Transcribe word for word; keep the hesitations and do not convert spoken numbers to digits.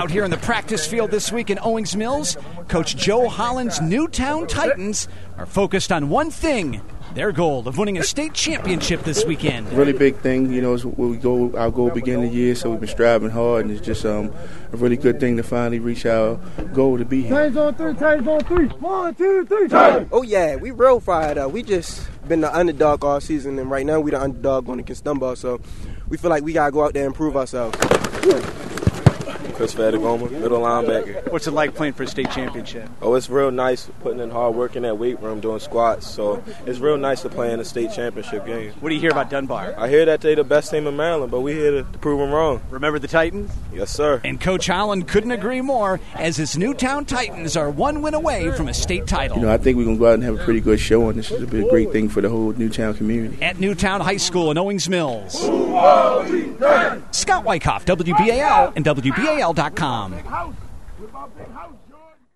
Out here in the practice field this week in Owings Mills, Coach Joe Holland's Newtown Titans are focused on one thing, their goal of winning a state championship this weekend. Really big thing, you know, is where we go. Our goal beginning of the year, so we've been striving hard, and it's just um, a really good thing to finally reach our goal to be here. Titans on three, Titans on three. One, two, three, Titans. Oh yeah, we real fired up. We just been the underdog all season, and right now we the underdog going against Dunbar, so we feel like we gotta go out there and prove ourselves. Chris Fadigoma, middle linebacker. What's it like playing for a state championship? Oh, it's real nice putting in hard work in that weight room doing squats. So it's real nice to play in a state championship game. What do you hear about Dunbar? I hear that they the best team in Maryland, but we here to, to prove them wrong. Remember the Titans? Yes, sir. And Coach Holland couldn't agree more, as his Newtown Titans are one win away from a state title. You know, I think we're going to go out and have a pretty good show, and this is a great thing for the whole Newtown community. At Newtown High School in Owings Mills. Scott Wyckoff, W B A L and W B A L dot com.